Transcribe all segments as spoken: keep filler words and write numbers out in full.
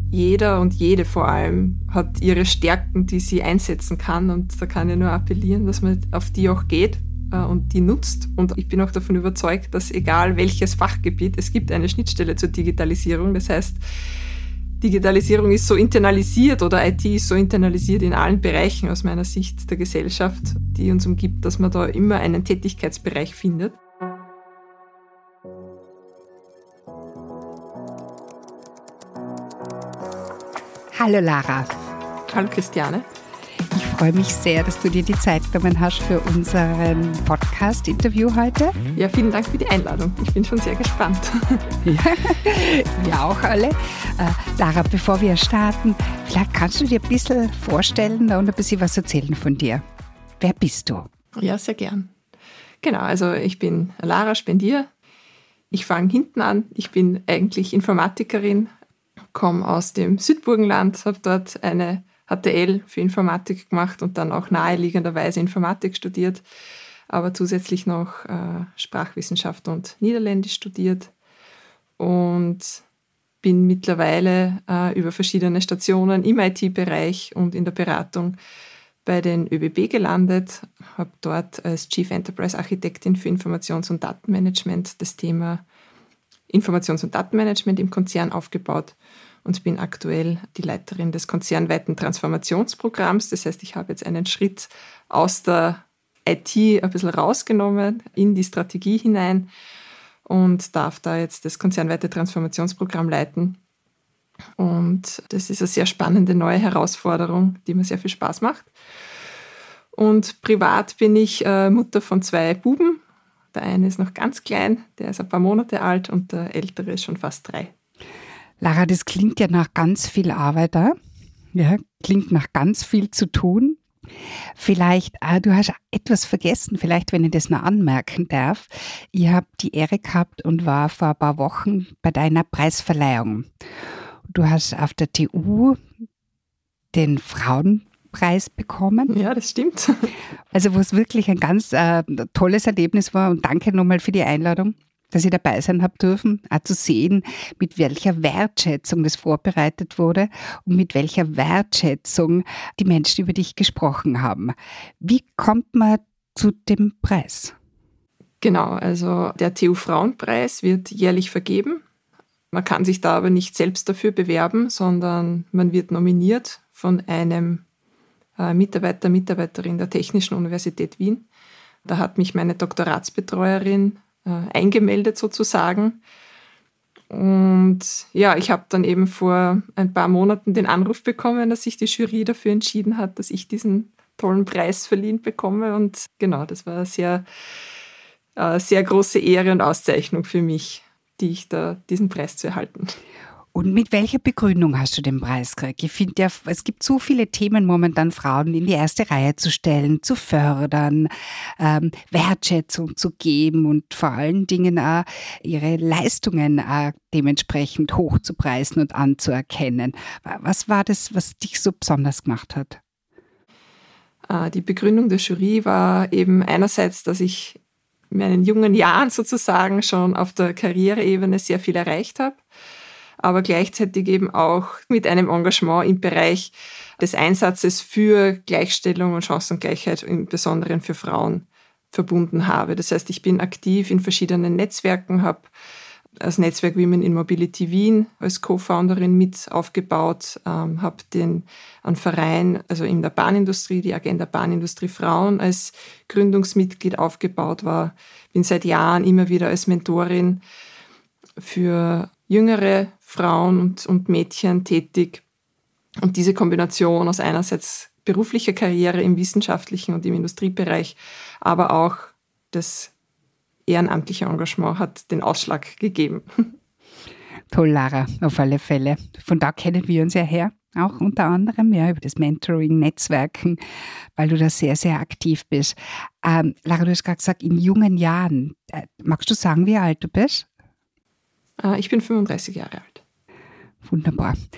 Jeder und jede vor allem hat ihre Stärken, die sie einsetzen kann. Und da kann ich nur appellieren, dass man auf die auch geht äh, und die nutzt. Und ich bin auch davon überzeugt, dass egal welches Fachgebiet, es gibt eine Schnittstelle zur Digitalisierung. Das heißt, Digitalisierung ist so internalisiert oder I T ist so internalisiert in allen Bereichen aus meiner Sicht der Gesellschaft, die uns umgibt, dass man da immer einen Tätigkeitsbereich findet. Hallo Lara. Hallo Christiane. Ich freue mich sehr, dass du dir die Zeit genommen hast für unseren Podcast-Interview heute. Ja, vielen Dank für die Einladung. Ich bin schon sehr gespannt. Ja, wir auch alle. Äh, Lara, bevor wir starten, vielleicht kannst du dir ein bisschen vorstellen und ein bisschen was erzählen von dir. Wer bist du? Ja, sehr gern. Genau, also ich bin Lara Spendier. Ich fange hinten an. Ich bin eigentlich Informatikerin, komme aus dem Südburgenland, habe dort eine H T L für Informatik gemacht und dann auch naheliegenderweise Informatik studiert, aber zusätzlich noch äh, Sprachwissenschaft und Niederländisch studiert und bin mittlerweile äh, über verschiedene Stationen im I T-Bereich und in der Beratung bei den ÖBB gelandet, habe dort als Chief Enterprise Architektin für Informations- und Datenmanagement das Thema Informations- und Datenmanagement im Konzern aufgebaut und bin aktuell die Leiterin des konzernweiten Transformationsprogramms. Das heißt, ich habe jetzt einen Schritt aus der I T ein bisschen rausgenommen in die Strategie hinein und darf da jetzt das konzernweite Transformationsprogramm leiten. Und das ist eine sehr spannende neue Herausforderung, die mir sehr viel Spaß macht. Und privat bin ich äh, Mutter von zwei Buben. Der eine ist noch ganz klein, der ist ein paar Monate alt und der ältere ist schon fast drei. Lara, das klingt ja nach ganz viel Arbeit, äh? Ja, klingt nach ganz viel zu tun. Vielleicht, äh, du hast etwas vergessen, vielleicht, wenn ich das noch anmerken darf. Ich habe die Ehre gehabt und war vor ein paar Wochen bei deiner Preisverleihung. Du hast auf der T U den Frauenpreis bekommen. Ja, das stimmt. Also wo es wirklich ein ganz äh, tolles Erlebnis war und danke nochmal für die Einladung, dass ich dabei sein habe dürfen, auch zu sehen, mit welcher Wertschätzung das vorbereitet wurde und mit welcher Wertschätzung die Menschen über dich gesprochen haben. Wie kommt man zu dem Preis? Genau, also der T U-Frauenpreis wird jährlich vergeben. Man kann sich da aber nicht selbst dafür bewerben, sondern man wird nominiert von einem äh, Mitarbeiter, Mitarbeiterin der Technischen Universität Wien. Da hat mich meine Doktoratsbetreuerin eingemeldet sozusagen. Und ja, ich habe dann eben vor ein paar Monaten den Anruf bekommen, dass sich die Jury dafür entschieden hat, dass ich diesen tollen Preis verliehen bekomme. Und genau, das war eine sehr, äh, sehr große Ehre und Auszeichnung für mich, die ich da diesen Preis zu erhalten. Und mit welcher Begründung hast du den Preis gekriegt? Ich finde ja, es gibt so viele Themen momentan, Frauen in die erste Reihe zu stellen, zu fördern, ähm, Wertschätzung zu geben und vor allen Dingen auch ihre Leistungen auch dementsprechend hochzupreisen und anzuerkennen. Was war das, was dich so besonders gemacht hat? Die Begründung der Jury war eben einerseits, dass ich in meinen jungen Jahren sozusagen schon auf der Karriereebene sehr viel erreicht habe, aber gleichzeitig eben auch mit einem Engagement im Bereich des Einsatzes für Gleichstellung und Chancengleichheit, im Besonderen für Frauen, verbunden habe. Das heißt, ich bin aktiv in verschiedenen Netzwerken, habe das Netzwerk Women in Mobility Wien als Co-Founderin mit aufgebaut, ähm, habe den einen Verein, also in der Bahnindustrie, die Agenda Bahnindustrie Frauen als Gründungsmitglied aufgebaut, war, bin seit Jahren immer wieder als Mentorin für jüngere Frauen und, und Mädchen tätig. Und diese Kombination aus einerseits beruflicher Karriere im wissenschaftlichen und im Industriebereich, aber auch das ehrenamtliche Engagement hat den Ausschlag gegeben. Toll, Lara, auf alle Fälle. Von da kennen wir uns ja her, auch unter anderem ja, über das Mentoring, Netzwerken, weil du da sehr, sehr aktiv bist. Ähm, Lara, du hast gerade gesagt, in jungen Jahren. Äh, magst du sagen, wie alt du bist? Ich bin fünfunddreißig Jahre alt. Wunderbar.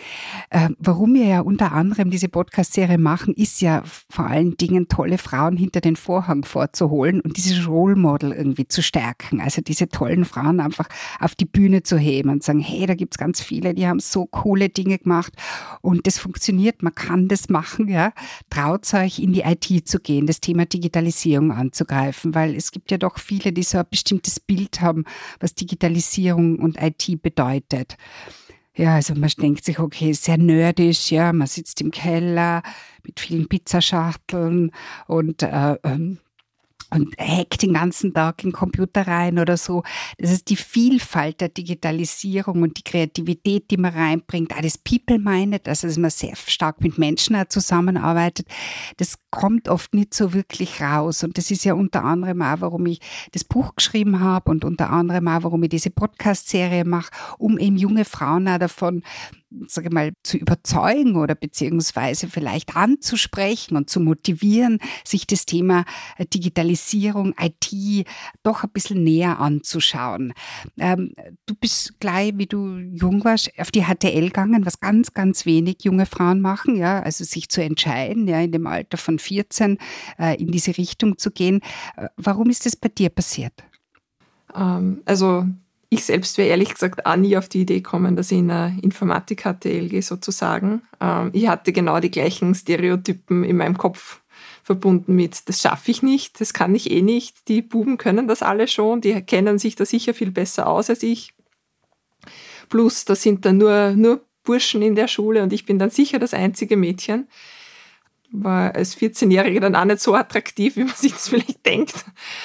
Äh, warum wir ja unter anderem diese Podcast-Serie machen, ist ja vor allen Dingen tolle Frauen hinter den Vorhang vorzuholen und dieses Role Model irgendwie zu stärken. Also diese tollen Frauen einfach auf die Bühne zu heben und sagen, hey, da gibt's ganz viele, die haben so coole Dinge gemacht und das funktioniert, man kann das machen, ja. Traut euch, in die I T zu gehen, das Thema Digitalisierung anzugreifen, weil es gibt ja doch viele, die so ein bestimmtes Bild haben, was Digitalisierung und I T bedeutet. Ja, also man denkt sich, okay, sehr nerdisch, ja, man sitzt im Keller mit vielen Pizzaschachteln und äh, ähm, und hackt den ganzen Tag in den Computer rein oder so. Das ist die Vielfalt der Digitalisierung und die Kreativität, die man reinbringt, auch das People-Minded, also dass man sehr stark mit Menschen auch zusammenarbeitet, das kommt oft nicht so wirklich raus. Und das ist ja unter anderem auch, warum ich das Buch geschrieben habe und unter anderem auch, warum ich diese Podcast-Serie mache, um eben junge Frauen auch davon, sage ich mal, zu überzeugen oder beziehungsweise vielleicht anzusprechen und zu motivieren, sich das Thema Digitalisierung, I T doch ein bisschen näher anzuschauen. Ähm, du bist gleich, wie du jung warst, auf die H T L gegangen, was ganz, ganz wenig junge Frauen machen, ja, also sich zu entscheiden, ja, in dem Alter von vierzehn äh, in diese Richtung zu gehen. Äh, warum ist das bei dir passiert? Ähm, also ich selbst wäre ehrlich gesagt auch nie auf die Idee gekommen, dass ich in eine Informatik-H T L gehe sozusagen. Ähm, ich hatte genau die gleichen Stereotypen in meinem Kopf verbunden mit, das schaffe ich nicht, das kann ich eh nicht, die Buben können das alle schon, die kennen sich da sicher viel besser aus als ich. Plus, da sind dann nur, nur Burschen in der Schule und ich bin dann sicher das einzige Mädchen. War als vierzehnjährige dann auch nicht so attraktiv, wie man sich das vielleicht denkt.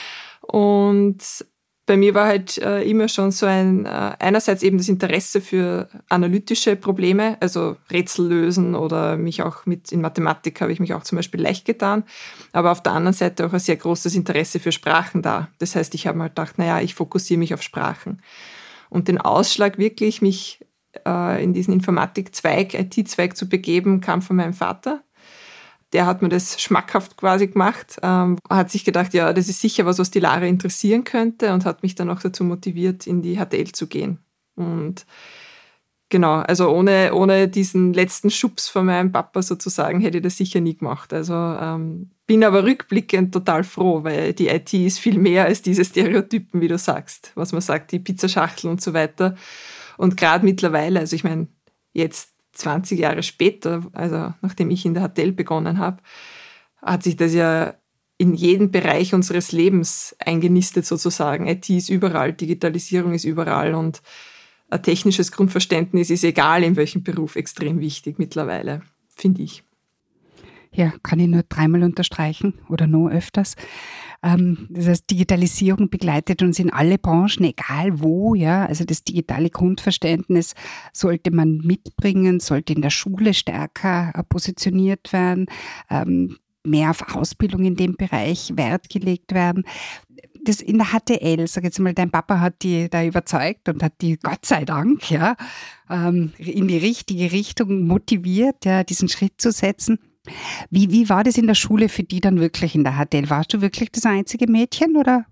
Und bei mir war halt äh, immer schon so ein, äh, einerseits eben das Interesse für analytische Probleme, also Rätsel lösen oder mich auch mit, in Mathematik habe ich mich auch zum Beispiel leicht getan, aber auf der anderen Seite auch ein sehr großes Interesse für Sprachen da. Das heißt, ich habe mir halt gedacht, naja, ich fokussiere mich auf Sprachen. Und den Ausschlag wirklich, mich äh, in diesen Informatikzweig, I T-Zweig zu begeben, kam von meinem Vater. Der hat mir das schmackhaft quasi gemacht, ähm, hat sich gedacht, ja, das ist sicher was, was die Lara interessieren könnte und hat mich dann auch dazu motiviert, in die H T L zu gehen. Und genau, also ohne, ohne diesen letzten Schubs von meinem Papa sozusagen hätte ich das sicher nie gemacht. Also ähm, bin aber rückblickend total froh, weil die I T ist viel mehr als diese Stereotypen, wie du sagst, was man sagt, die Pizzaschachtel und so weiter. Und gerade mittlerweile, also ich meine, jetzt zwanzig Jahre später, also nachdem ich in der H T L begonnen habe, hat sich das ja in jeden Bereich unseres Lebens eingenistet sozusagen. I T ist überall, Digitalisierung ist überall und ein technisches Grundverständnis ist egal in welchem Beruf extrem wichtig mittlerweile, finde ich. Ja, kann ich nur dreimal unterstreichen oder noch öfters. Ähm, das heißt, Digitalisierung begleitet uns in alle Branchen, egal wo, ja. Also das digitale Grundverständnis sollte man mitbringen, sollte in der Schule stärker äh, positioniert werden, ähm, mehr auf Ausbildung in dem Bereich Wert gelegt werden. Das in der H T L, sag jetzt mal, dein Papa hat die da überzeugt und hat die, Gott sei Dank, ja, ähm, in die richtige Richtung motiviert, ja, diesen Schritt zu setzen. Wie, wie war das in der Schule für die dann wirklich in der H T L? Warst du wirklich das einzige Mädchen, oder?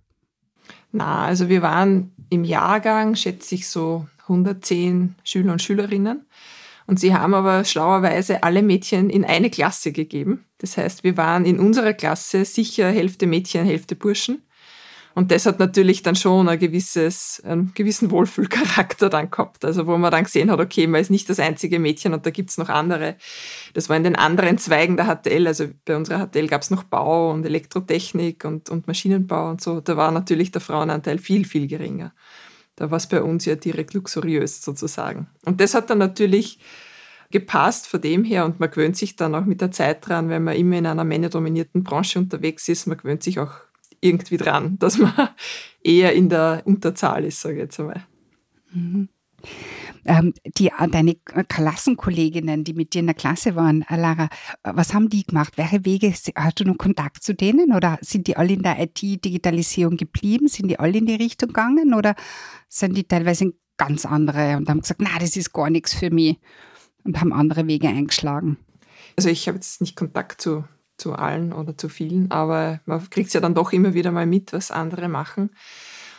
Na, also wir waren im Jahrgang, schätze ich, so hundertzehn Schüler und Schülerinnen. Und sie haben aber schlauerweise alle Mädchen in eine Klasse gegeben. Das heißt, wir waren in unserer Klasse sicher Hälfte Mädchen, Hälfte Burschen. Und das hat natürlich dann schon ein gewisses, einen gewissen Wohlfühlcharakter dann gehabt. Also wo man dann gesehen hat, okay, man ist nicht das einzige Mädchen und da gibt's noch andere. Das war in den anderen Zweigen der H T L. Also bei unserer H T L gab's noch Bau und Elektrotechnik und, und Maschinenbau und so. Da war natürlich der Frauenanteil viel, viel geringer. Da war es bei uns ja direkt luxuriös sozusagen. Und das hat dann natürlich gepasst von dem her und man gewöhnt sich dann auch mit der Zeit dran, wenn man immer in einer männerdominierten Branche unterwegs ist. Man gewöhnt sich auch irgendwie dran, dass man eher in der Unterzahl ist, sage ich jetzt einmal. Mhm. Ähm, die, deine Klassenkolleginnen, die mit dir in der Klasse waren, Lara, was haben die gemacht? Welche Wege, hast du noch Kontakt zu denen oder sind die alle in der I T-Digitalisierung geblieben? Sind die alle in die Richtung gegangen oder sind die teilweise in ganz andere und haben gesagt, na, das ist gar nichts für mich und haben andere Wege eingeschlagen? Also ich habe jetzt nicht Kontakt zu zu allen oder zu vielen, aber man kriegt es ja dann doch immer wieder mal mit, was andere machen.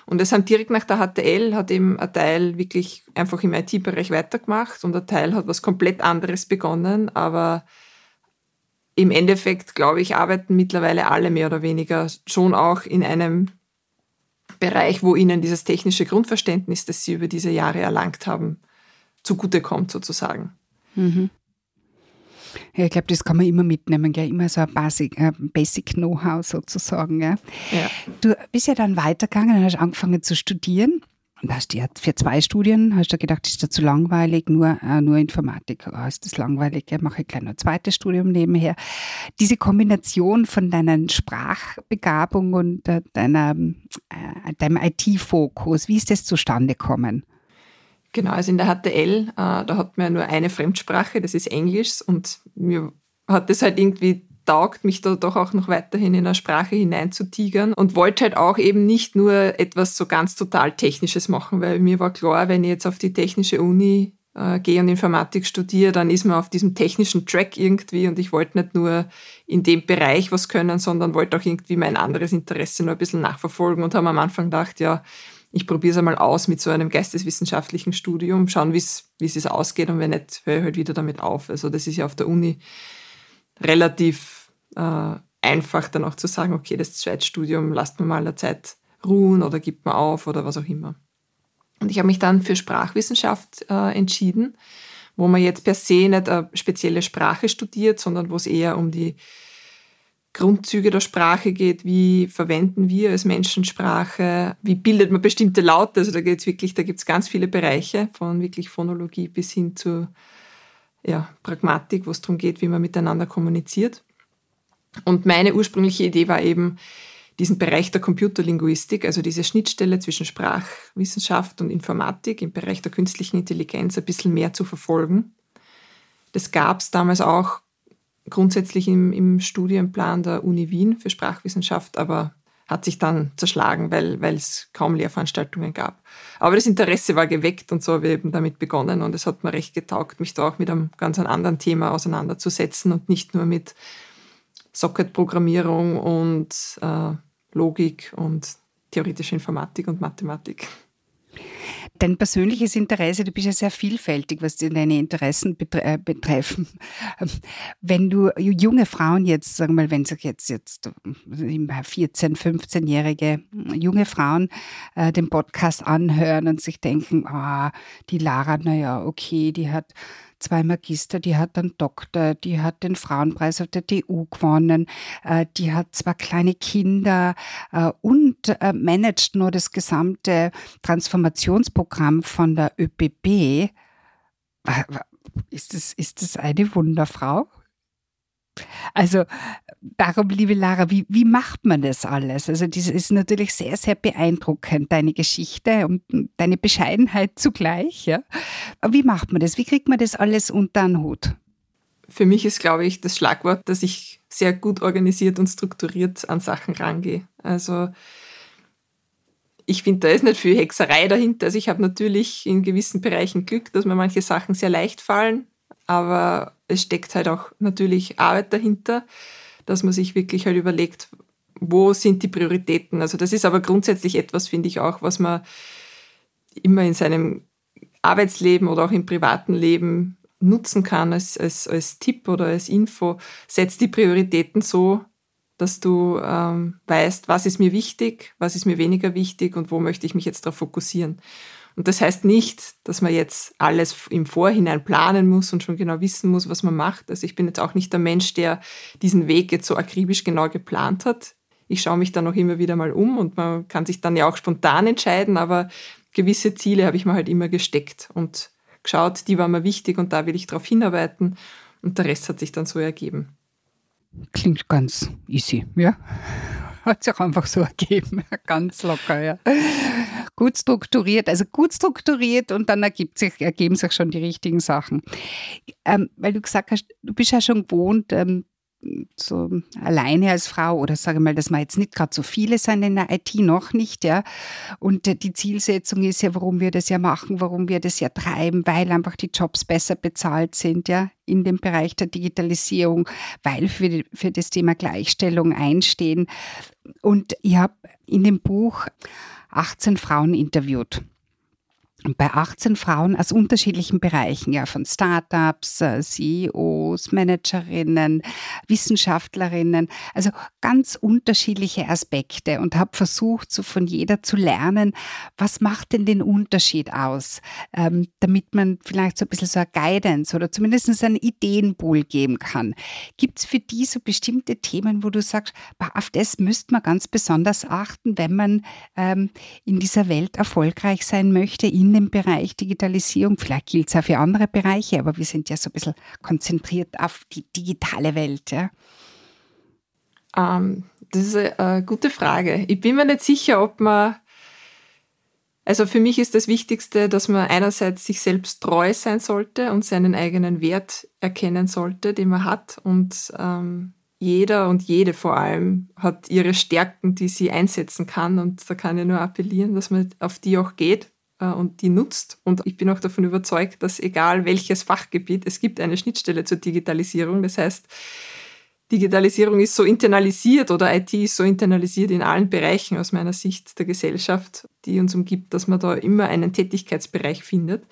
Und es haben direkt nach der H T L hat eben ein Teil wirklich einfach im I T-Bereich weitergemacht und ein Teil hat was komplett anderes begonnen. Aber im Endeffekt, glaube ich, arbeiten mittlerweile alle mehr oder weniger schon auch in einem Bereich, wo ihnen dieses technische Grundverständnis, das sie über diese Jahre erlangt haben, zugutekommt sozusagen. Mhm. Ja, ich glaube, das kann man immer mitnehmen, gell? Immer so ein Basic, äh, Basic Know-how sozusagen. Gell? Ja. Du bist ja dann weitergegangen und hast angefangen zu studieren. Und hast ja für zwei Studien, hast du gedacht, das ist dir zu langweilig, nur, äh, nur Informatik. Oh, ist das langweilig, ja, mache ich gleich noch ein zweites Studium nebenher. Diese Kombination von deiner Sprachbegabung und äh, deiner, äh, deinem I T-Fokus, wie ist das zustande gekommen? Genau, also in der H T L, äh, da hat man ja nur eine Fremdsprache, das ist Englisch, und mir hat das halt irgendwie taugt, mich da doch auch noch weiterhin in eine Sprache hineinzutigern und wollte halt auch eben nicht nur etwas so ganz total Technisches machen, weil mir war klar, wenn ich jetzt auf die technische Uni äh, gehe und Informatik studiere, dann ist man auf diesem technischen Track irgendwie und ich wollte nicht nur in dem Bereich was können, sondern wollte auch irgendwie mein anderes Interesse noch ein bisschen nachverfolgen und habe am Anfang gedacht, ja, ich probiere es einmal aus mit so einem geisteswissenschaftlichen Studium, schauen, wie es es ausgeht und wenn nicht, höre ich halt wieder damit auf. Also das ist ja auf der Uni relativ äh, einfach dann auch zu sagen, okay, das Zweitstudium lasst mir mal eine Zeit ruhen oder gibt man auf oder was auch immer. Und ich habe mich dann für Sprachwissenschaft äh, entschieden, wo man jetzt per se nicht eine spezielle Sprache studiert, sondern wo es eher um die Grundzüge der Sprache geht, wie verwenden wir als Menschen Sprache, wie bildet man bestimmte Laute, also da geht's wirklich, da gibt's ganz viele Bereiche, von wirklich Phonologie bis hin zu ja, Pragmatik, wo es darum geht, wie man miteinander kommuniziert. Und meine ursprüngliche Idee war eben, diesen Bereich der Computerlinguistik, also diese Schnittstelle zwischen Sprachwissenschaft und Informatik im Bereich der künstlichen Intelligenz ein bisschen mehr zu verfolgen. Das gab's damals auch grundsätzlich im, im Studienplan der Uni Wien für Sprachwissenschaft, aber hat sich dann zerschlagen, weil, weil es kaum Lehrveranstaltungen gab. Aber das Interesse war geweckt und so habe ich eben damit begonnen und es hat mir recht getaugt, mich da auch mit einem ganz anderen Thema auseinanderzusetzen und nicht nur mit Socket-Programmierung und äh, Logik und theoretische Informatik und Mathematik. Dein persönliches Interesse, du bist ja sehr vielfältig, was deine Interessen betre- betreffen. Wenn du junge Frauen jetzt, sagen wir mal, wenn sich jetzt, jetzt vierzehn-, fünfzehnjährige junge Frauen äh, den Podcast anhören und sich denken, ah, die Lara, naja, okay, die hat zwei Magister, die hat einen Doktor, die hat den Frauenpreis auf der T U gewonnen, äh, die hat zwei kleine Kinder äh, und äh, managt nur das gesamte Transformationsprogramm von der ÖPB. Ist das, ist das eine Wunderfrau? Also darum, liebe Lara, wie, wie macht man das alles? Also das ist natürlich sehr, sehr beeindruckend, deine Geschichte und deine Bescheidenheit zugleich. Ja? Aber wie macht man das? Wie kriegt man das alles unter den Hut? Für mich ist, glaube ich, das Schlagwort, dass ich sehr gut organisiert und strukturiert an Sachen rangehe. Also ich finde, da ist nicht viel Hexerei dahinter. Also ich habe natürlich in gewissen Bereichen Glück, dass mir manche Sachen sehr leicht fallen, aber es steckt halt auch natürlich Arbeit dahinter, dass man sich wirklich halt überlegt, wo sind die Prioritäten. Also das ist aber grundsätzlich etwas, finde ich auch, was man immer in seinem Arbeitsleben oder auch im privaten Leben nutzen kann als, als, als Tipp oder als Info. Setz die Prioritäten so, dass du ähm, weißt, was ist mir wichtig, was ist mir weniger wichtig und wo möchte ich mich jetzt darauf fokussieren. Und das heißt nicht, dass man jetzt alles im Vorhinein planen muss und schon genau wissen muss, was man macht. Also ich bin jetzt auch nicht der Mensch, der diesen Weg jetzt so akribisch genau geplant hat. Ich schaue mich dann auch immer wieder mal um und man kann sich dann ja auch spontan entscheiden, aber gewisse Ziele habe ich mir halt immer gesteckt und geschaut, die waren mir wichtig und da will ich drauf hinarbeiten und der Rest hat sich dann so ergeben. Klingt ganz easy, ja. Hat sich auch einfach so ergeben, ganz locker, ja. Gut strukturiert, also gut strukturiert und dann ergibt sich, ergeben sich schon die richtigen Sachen. Ähm, weil du gesagt hast, du bist ja schon gewohnt, ähm, so alleine als Frau oder sage mal, dass wir jetzt nicht gerade so viele sind in der I T, noch nicht, ja. Und äh, die Zielsetzung ist ja, warum wir das ja machen, warum wir das ja treiben, weil einfach die Jobs besser bezahlt sind, ja, in dem Bereich der Digitalisierung, weil für, die, für das Thema Gleichstellung einstehen. Und ich habe in dem Buch achtzehn Frauen interviewt. Und bei achtzehn Frauen aus unterschiedlichen Bereichen, ja, von Startups, C E Os, Managerinnen, Wissenschaftlerinnen, also ganz unterschiedliche Aspekte und habe versucht, so von jeder zu lernen, was macht denn den Unterschied aus, ähm, damit man vielleicht so ein bisschen so eine Guidance oder zumindest einen Ideenpool geben kann. Gibt es für die so bestimmte Themen, wo du sagst, auf das müsste man ganz besonders achten, wenn man ähm, in dieser Welt erfolgreich sein möchte, in dem Bereich Digitalisierung? Vielleicht gilt es auch für andere Bereiche, aber wir sind ja so ein bisschen konzentriert auf die digitale Welt. Ja? Ähm, das ist eine, eine gute Frage. Ich bin mir nicht sicher, ob man, also für mich ist das Wichtigste, dass man einerseits sich selbst treu sein sollte und seinen eigenen Wert erkennen sollte, den man hat. Und ähm, jeder und jede vor allem hat ihre Stärken, die sie einsetzen kann. Und da kann ich nur appellieren, dass man auf die auch geht und die nutzt. Und ich bin auch davon überzeugt, dass egal welches Fachgebiet, es gibt eine Schnittstelle zur Digitalisierung. Das heißt, Digitalisierung ist so internalisiert oder I T ist so internalisiert in allen Bereichen aus meiner Sicht der Gesellschaft, die uns umgibt, dass man da immer einen Tätigkeitsbereich findet.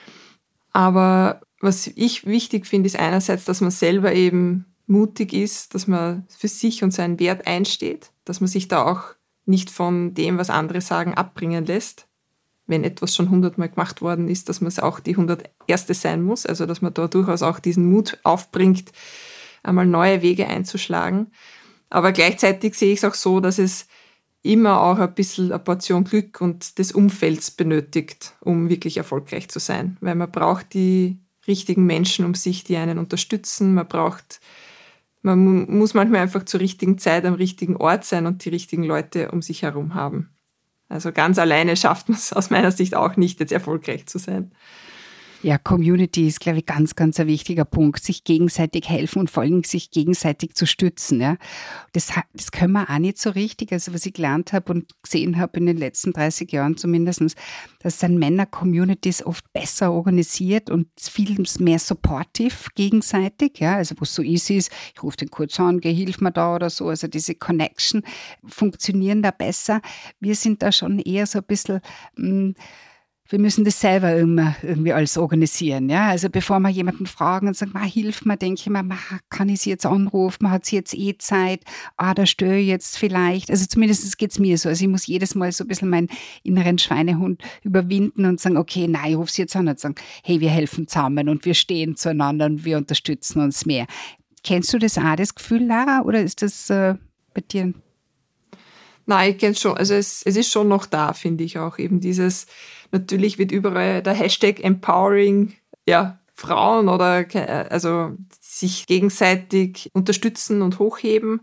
Aber was ich wichtig finde, ist einerseits, dass man selber eben mutig ist, dass man für sich und seinen Wert einsteht, dass man sich da auch nicht von dem, was andere sagen, abbringen lässt. Wenn etwas schon hundertmal gemacht worden ist, dass man es auch die hunderterste sein muss, also dass man da durchaus auch diesen Mut aufbringt, einmal neue Wege einzuschlagen. Aber gleichzeitig sehe ich es auch so, dass es immer auch ein bisschen eine Portion Glück und des Umfelds benötigt, um wirklich erfolgreich zu sein. Weil man braucht die richtigen Menschen um sich, die einen unterstützen. Man braucht, man muss manchmal einfach zur richtigen Zeit am richtigen Ort sein und die richtigen Leute um sich herum haben. Also ganz alleine schafft man es aus meiner Sicht auch nicht, jetzt erfolgreich zu sein. Ja, Community ist, glaube ich, ganz, ganz ein wichtiger Punkt. Sich gegenseitig helfen und vor allem sich gegenseitig zu stützen. Ja. Das, das können wir auch nicht so richtig. Also was ich gelernt habe und gesehen habe in den letzten dreißig Jahren zumindest, dass sind Männer-Communities oft besser organisiert und viel mehr supportive gegenseitig. Ja. Also wo es so easy ist, ich rufe den kurz an, geh, hilf mir da oder so. Also diese Connection funktionieren da besser. Wir sind da schon eher so ein bisschen... Mh, wir müssen das selber immer irgendwie alles organisieren. Ja? Also bevor wir jemanden fragen und sagen, hilf mir, denke ich mir, kann ich sie jetzt anrufen, hat sie jetzt eh Zeit, ah, da störe ich jetzt vielleicht. Also zumindest geht es mir so. Also ich muss jedes Mal so ein bisschen meinen inneren Schweinehund überwinden und sagen, okay, nein, ich rufe sie jetzt an und sagen, hey, wir helfen zusammen und wir stehen zueinander und wir unterstützen uns mehr. Kennst du das auch, das Gefühl, Lara, oder ist das äh, bei dir? Nein, ich kenne es schon. Also es, es ist schon noch da, finde ich auch. Eben dieses, natürlich wird überall der Hashtag Empowering, ja, Frauen oder also sich gegenseitig unterstützen und hochheben.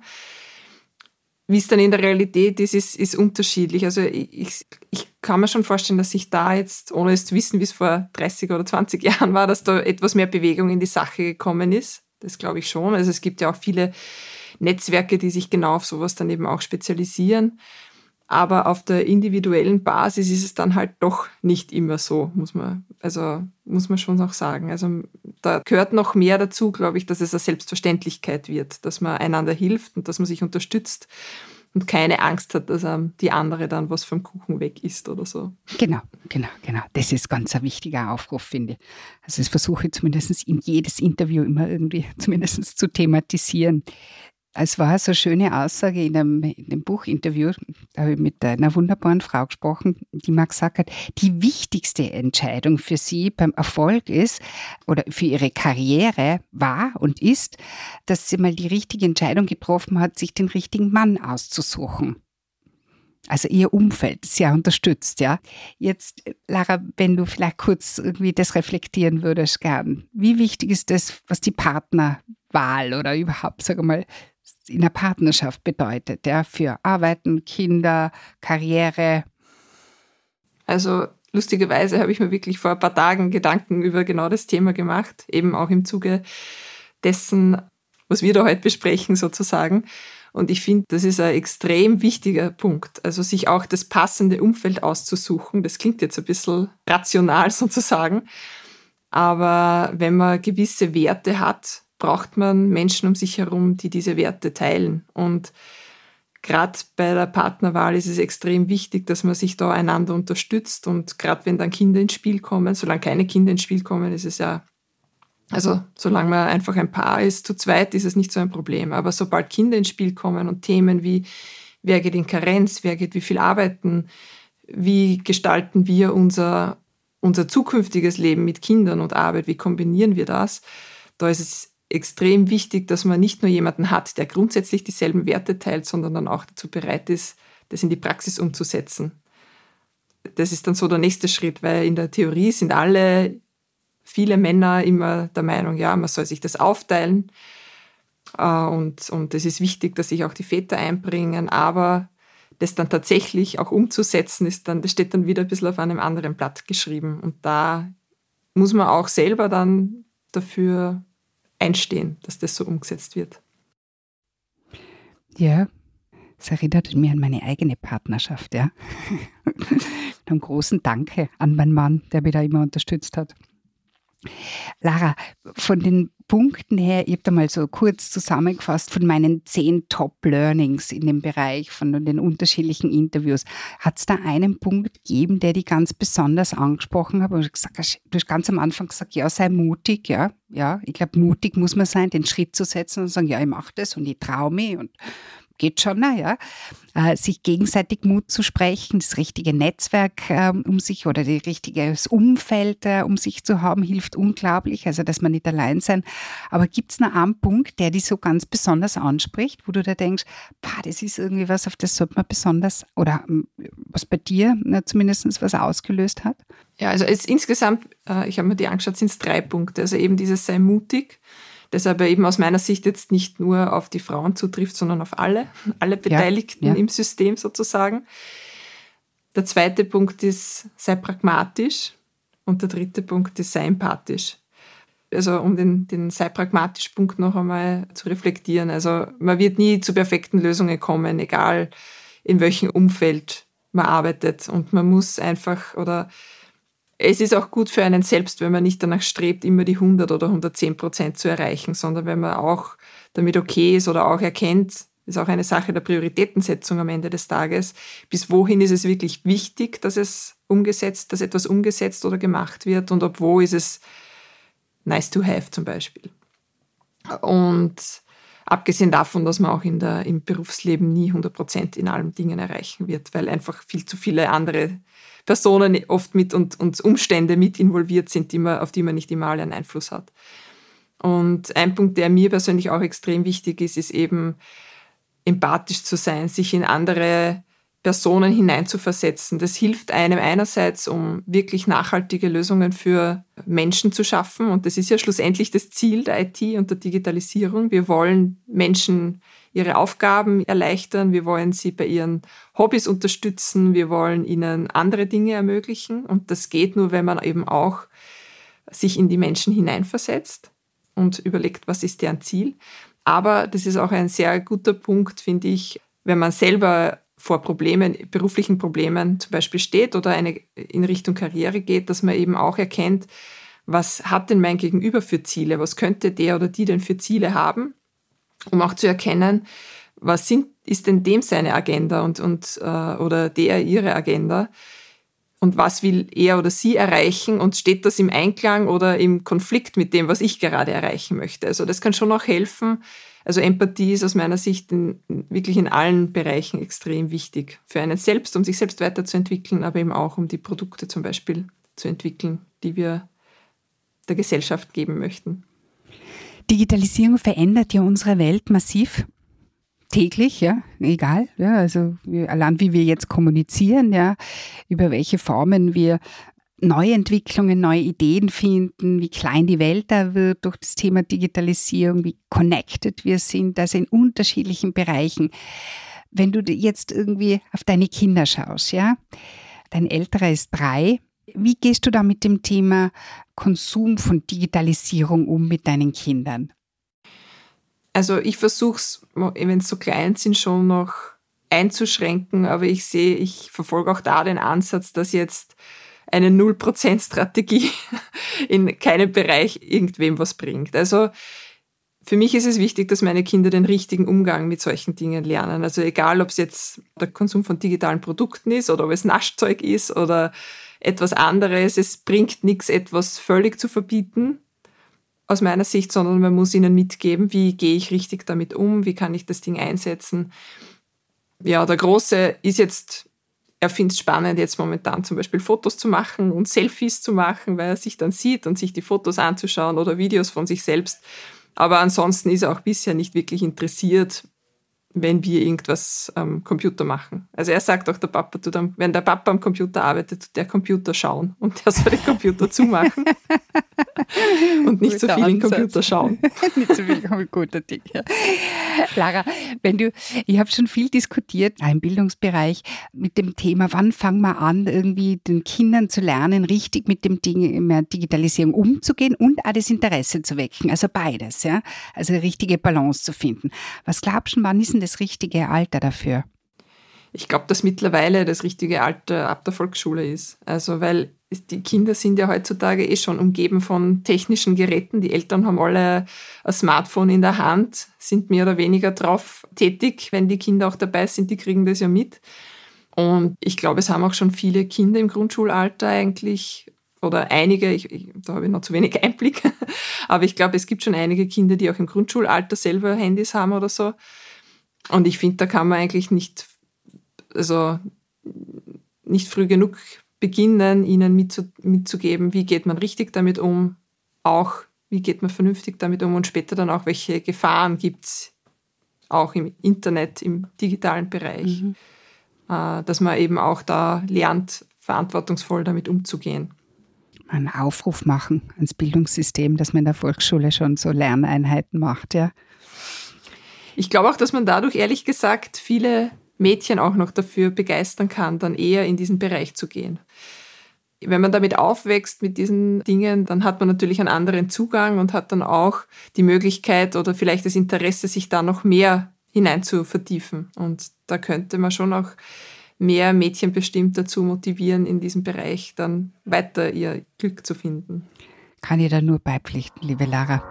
Wie es dann in der Realität ist, ist, ist unterschiedlich. Also ich, ich kann mir schon vorstellen, dass sich da jetzt, ohne es zu wissen, wie es vor dreißig oder zwanzig Jahren war, dass da etwas mehr Bewegung in die Sache gekommen ist. Das glaube ich schon. Also es gibt ja auch viele Netzwerke, die sich genau auf sowas dann eben auch spezialisieren. Aber auf der individuellen Basis ist es dann halt doch nicht immer so, muss man, also muss man schon auch sagen. Also da gehört noch mehr dazu, glaube ich, dass es eine Selbstverständlichkeit wird, dass man einander hilft und dass man sich unterstützt und keine Angst hat, dass einem die andere dann was vom Kuchen weg isst oder so. Genau, genau, genau. Das ist ganz ein wichtiger Aufruf, finde ich. Also das versuche ich zumindest in jedes Interview immer irgendwie zumindest zu thematisieren. Es war so eine schöne Aussage in einem, in einem Buchinterview, da habe ich mit einer wunderbaren Frau gesprochen, die mal gesagt hat, die wichtigste Entscheidung für sie beim Erfolg ist oder für ihre Karriere war und ist, dass sie mal die richtige Entscheidung getroffen hat, sich den richtigen Mann auszusuchen. Also ihr Umfeld sehr unterstützt, ja. Jetzt, Lara, wenn du vielleicht kurz irgendwie das reflektieren würdest, gern. Wie wichtig ist das, was die Partnerwahl oder überhaupt, sag mal, in der Partnerschaft bedeutet, ja, für Arbeiten, Kinder, Karriere? Also lustigerweise habe ich mir wirklich vor ein paar Tagen Gedanken über genau das Thema gemacht, eben auch im Zuge dessen, was wir da heute besprechen sozusagen. Und ich finde, das ist ein extrem wichtiger Punkt. Also sich auch das passende Umfeld auszusuchen. Das klingt jetzt ein bisschen rational sozusagen. Aber wenn man gewisse Werte hat, braucht man Menschen um sich herum, die diese Werte teilen. Und gerade bei der Partnerwahl ist es extrem wichtig, dass man sich da einander unterstützt. Und gerade wenn dann Kinder ins Spiel kommen, solange keine Kinder ins Spiel kommen, ist es ja, also solange man einfach ein Paar ist, zu zweit ist es nicht so ein Problem. Aber sobald Kinder ins Spiel kommen und Themen wie, wer geht in Karenz, wer geht wie viel arbeiten, wie gestalten wir unser, unser zukünftiges Leben mit Kindern und Arbeit, wie kombinieren wir das, da ist es extrem wichtig, dass man nicht nur jemanden hat, der grundsätzlich dieselben Werte teilt, sondern dann auch dazu bereit ist, das in die Praxis umzusetzen. Das ist dann so der nächste Schritt, weil in der Theorie sind alle, viele Männer immer der Meinung, ja, man soll sich das aufteilen und, und es ist wichtig, dass sich auch die Väter einbringen, aber das dann tatsächlich auch umzusetzen, ist dann, das steht dann wieder ein bisschen auf einem anderen Blatt geschrieben. Und da muss man auch selber dann dafür einstehen, dass das so umgesetzt wird. Ja, das erinnert mich an meine eigene Partnerschaft, ja. Einen großen Danke an meinen Mann, der mich da immer unterstützt hat. Lara, von den Punkten her, ich habe da mal so kurz zusammengefasst von meinen zehn Top-Learnings in dem Bereich, von den unterschiedlichen Interviews. Hat es da einen Punkt gegeben, der dich ganz besonders angesprochen hat? Du hast ganz am Anfang gesagt, ja, sei mutig, ja. Ja, ich glaube, mutig muss man sein, den Schritt zu setzen und sagen, ja, ich mache das und ich traue mich und geht schon, ja. Äh, sich gegenseitig Mut zu sprechen, das richtige Netzwerk äh, um sich oder das richtige Umfeld äh, um sich zu haben, hilft unglaublich, also dass man nicht allein sein. Aber gibt es noch einen Punkt, der dich so ganz besonders anspricht, wo du da denkst, bah, das ist irgendwie was, auf das sollte man besonders, oder was bei dir na, zumindest was ausgelöst hat? Ja, also es, insgesamt, äh, ich habe mir die angeschaut, sind es drei Punkte. Also eben dieses sei mutig, das aber eben aus meiner Sicht jetzt nicht nur auf die Frauen zutrifft, sondern auf alle, alle Beteiligten ja, ja. im System sozusagen. Der zweite Punkt ist, sei pragmatisch und der dritte Punkt ist, sei empathisch. Also um den, den sei pragmatisch Punkt noch einmal zu reflektieren. Also man wird nie zu perfekten Lösungen kommen, egal in welchem Umfeld man arbeitet, und man muss einfach, oder es ist auch gut für einen selbst, wenn man nicht danach strebt, immer die hundert oder hundertzehn Prozent zu erreichen, sondern wenn man auch damit okay ist oder auch erkennt, ist auch eine Sache der Prioritätensetzung am Ende des Tages, bis wohin ist es wirklich wichtig, dass es umgesetzt, dass etwas umgesetzt oder gemacht wird, und ab wo ist es nice to have zum Beispiel. Und abgesehen davon, dass man auch in der, im Berufsleben nie hundert Prozent in allen Dingen erreichen wird, weil einfach viel zu viele andere Personen oft mit und, und Umstände mit involviert sind, die man, auf die man nicht immer einen Einfluss hat. Und ein Punkt, der mir persönlich auch extrem wichtig ist, ist eben empathisch zu sein, sich in andere Personen hineinzuversetzen. Das hilft einem einerseits, um wirklich nachhaltige Lösungen für Menschen zu schaffen. Und das ist ja schlussendlich das Ziel der I T und der Digitalisierung. Wir wollen Menschen ihre Aufgaben erleichtern, wir wollen sie bei ihren Hobbys unterstützen, wir wollen ihnen andere Dinge ermöglichen. Und das geht nur, wenn man eben auch sich in die Menschen hineinversetzt und überlegt, was ist deren Ziel. Aber das ist auch ein sehr guter Punkt, finde ich, wenn man selber vor Problemen, beruflichen Problemen zum Beispiel steht oder eine, in Richtung Karriere geht, dass man eben auch erkennt, was hat denn mein Gegenüber für Ziele, was könnte der oder die denn für Ziele haben, um auch zu erkennen, was sind, ist denn dem seine Agenda und, und, äh, oder der ihre Agenda und was will er oder sie erreichen und steht das im Einklang oder im Konflikt mit dem, was ich gerade erreichen möchte. Also das kann schon auch helfen. Also Empathie ist aus meiner Sicht in, wirklich in allen Bereichen extrem wichtig. Für einen selbst, um sich selbst weiterzuentwickeln, aber eben auch, um die Produkte zum Beispiel zu entwickeln, die wir der Gesellschaft geben möchten. Digitalisierung verändert ja unsere Welt massiv. Täglich, ja, egal, ja, also allein wie wir jetzt kommunizieren, ja, über welche Formen wir neue Entwicklungen, neue Ideen finden, wie klein die Welt da wird durch das Thema Digitalisierung, wie connected wir sind, also in unterschiedlichen Bereichen. Wenn du jetzt irgendwie auf deine Kinder schaust, ja, dein Älterer ist drei, wie gehst du da mit dem Thema Konsum von Digitalisierung um mit deinen Kindern? Also ich versuche es, wenn es so klein sind, schon noch einzuschränken, aber ich sehe, ich verfolge auch da den Ansatz, dass jetzt eine null Prozent Strategie in keinem Bereich irgendwem was bringt. Also Für mich ist es wichtig, dass meine Kinder den richtigen Umgang mit solchen Dingen lernen. Also egal, ob es jetzt der Konsum von digitalen Produkten ist oder ob es Naschzeug ist oder etwas anderes. Es bringt nichts, etwas völlig zu verbieten, aus meiner Sicht, sondern man muss ihnen mitgeben, wie gehe ich richtig damit um, wie kann ich das Ding einsetzen. Ja, der Große ist jetzt, er findet es spannend, jetzt momentan zum Beispiel Fotos zu machen und Selfies zu machen, weil er sich dann sieht und sich die Fotos anzuschauen oder Videos von sich selbst. Aber ansonsten ist er auch bisher nicht wirklich interessiert, wenn wir irgendwas am Computer machen. Also er sagt auch, der Papa tut am, wenn der Papa am Computer arbeitet, tut der Computer schauen und der soll den Computer zumachen und nicht Guter so viel in den Ansatz. Computer schauen. Nicht so viel Computer, ja. Lara, wenn du, ich habe schon viel diskutiert im Bildungsbereich mit dem Thema, wann fangen wir an, irgendwie den Kindern zu lernen, richtig mit dem Ding, mit der Digitalisierung umzugehen und auch das Interesse zu wecken. Also beides, ja. Also die richtige Balance zu finden. Was glaubst du, wann ist denn das richtige Alter dafür? Ich glaube, dass mittlerweile das richtige Alter ab der Volksschule ist. Also, weil die Kinder sind ja heutzutage eh schon umgeben von technischen Geräten. Die Eltern haben alle ein Smartphone in der Hand, sind mehr oder weniger drauf tätig. Wenn die Kinder auch dabei sind, die kriegen das ja mit. Und ich glaube, es haben auch schon viele Kinder im Grundschulalter eigentlich, oder einige, ich, ich, da habe ich noch zu wenig Einblick, aber ich glaube, es gibt schon einige Kinder, die auch im Grundschulalter selber Handys haben oder so. Und ich finde, da kann man eigentlich nicht, also nicht früh genug beginnen, ihnen mitzu, mitzugeben, wie geht man richtig damit um, auch wie geht man vernünftig damit um und später dann auch, welche Gefahren gibt es auch im Internet, im digitalen Bereich, mhm. äh, dass man eben auch da lernt, verantwortungsvoll damit umzugehen. Einen Aufruf machen ans Bildungssystem, dass man in der Volksschule schon so Lerneinheiten macht, ja. Ich glaube auch, dass man dadurch, ehrlich gesagt, viele Mädchen auch noch dafür begeistern kann, dann eher in diesen Bereich zu gehen. Wenn man damit aufwächst mit diesen Dingen, dann hat man natürlich einen anderen Zugang und hat dann auch die Möglichkeit oder vielleicht das Interesse, sich da noch mehr hinein zu vertiefen. Und da könnte man schon auch mehr Mädchen bestimmt dazu motivieren, in diesem Bereich dann weiter ihr Glück zu finden. Kann ich da nur beipflichten, liebe Lara.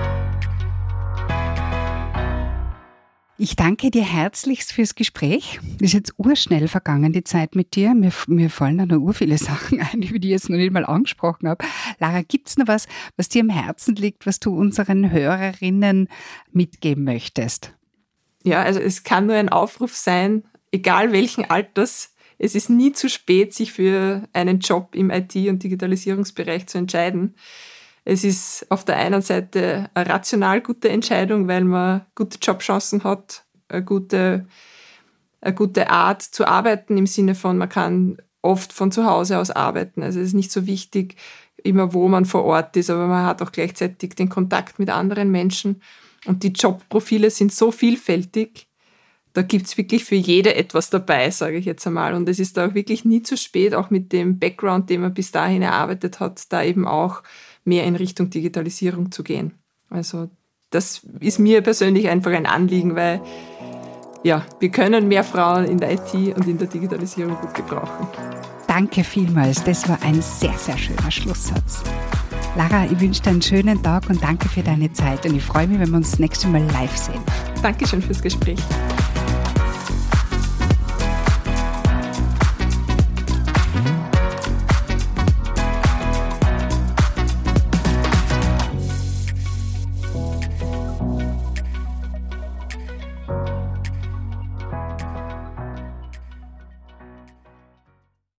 Ich danke dir herzlichst fürs Gespräch. Das ist jetzt urschnell vergangen, die Zeit mit dir. Mir, mir fallen da noch ur viele Sachen ein, über die ich jetzt noch nicht mal angesprochen habe. Lara, gibt es noch was, was dir am Herzen liegt, was du unseren Hörerinnen mitgeben möchtest? Ja, also es kann nur ein Aufruf sein, egal welchen Alters. Es ist nie zu spät, sich für einen Job im I T- und Digitalisierungsbereich zu entscheiden. Es ist auf der einen Seite eine rational gute Entscheidung, weil man gute Jobchancen hat, eine gute, eine gute Art zu arbeiten im Sinne von, man kann oft von zu Hause aus arbeiten. Also es ist nicht so wichtig, immer wo man vor Ort ist, aber man hat auch gleichzeitig den Kontakt mit anderen Menschen. Und die Jobprofile sind so vielfältig, da gibt es wirklich für jede etwas dabei, sage ich jetzt einmal. Und es ist da auch wirklich nie zu spät, auch mit dem Background, den man bis dahin erarbeitet hat, da eben auch mehr in Richtung Digitalisierung zu gehen. Also das ist mir persönlich einfach ein Anliegen, weil ja, wir können mehr Frauen in der I T und in der Digitalisierung gut gebrauchen. Danke vielmals, das war ein sehr, sehr schöner Schlusssatz. Lara, ich wünsche dir einen schönen Tag und danke für deine Zeit und ich freue mich, wenn wir uns das nächste Mal live sehen. Dankeschön fürs Gespräch.